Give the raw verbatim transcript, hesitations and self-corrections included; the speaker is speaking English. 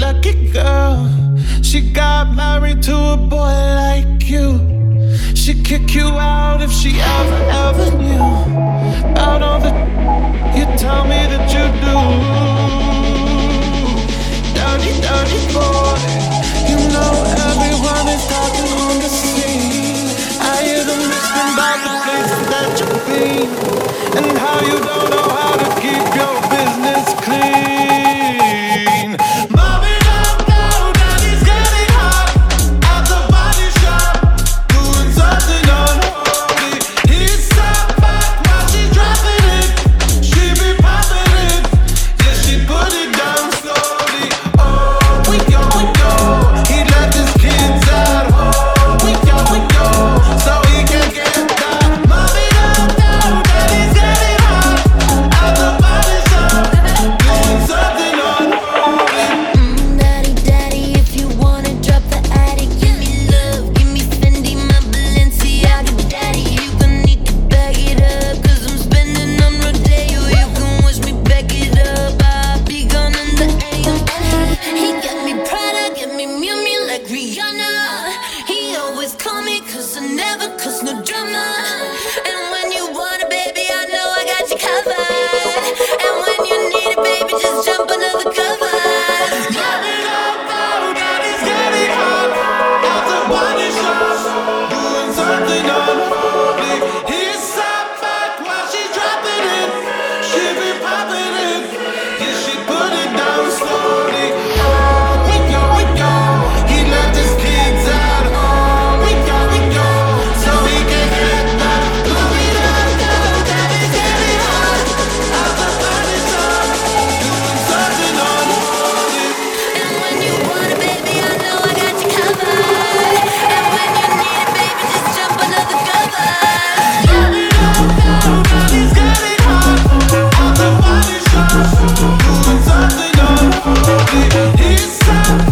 lucky girl. She got married to a boy like you. She'd kick you out if she ever, ever knew about all the you tell me that you do. Dirty, dirty boy. You know everyone is talking on the scene. I hear them whispering about the places that you've been and how you don't know how to keep your business clean. Mom it up now, daddy's getting hot at the body shop, doing something unholy. He's sat back while she's dropping it. She be popping it, yeah, she put it down slowly. Oh, we go, we go. He left his kids at home. We go, we go, so he can get that. Mom it up now, daddy's getting hot at the body shop, doing something unholy. Mm, daddy, daddy, if you wanna drop the attic, give me love, give me Fendi, my Balenciaga. Daddy, you gon' need to back it up, cause I'm spending on Rodeo. You can wish me back it up, I'll be gone in the A M. He got me Prada, got me Miu Miu like Rihanna. He always call me cause I never cause no drama. And when you want it, baby, I know I got you covered. And when you need it, baby, just jump under the covers. Mom it up now, daddy's getting hot at the body shop, doing something unholy. He's sat back while she's dropping it. She be popping it, yeah, she put it down slowly. Oh, we go, we go. He left his kids at home. We go, we go, so he can get that. Mom it up now, daddy's getting hot at the body shop, doing something unholy. And when you want it, baby, I know I got you covered. And when you need it, baby, just jump under the covers. Mom it up now, daddy's getting hot at the body shop, doing something unholy. He's sat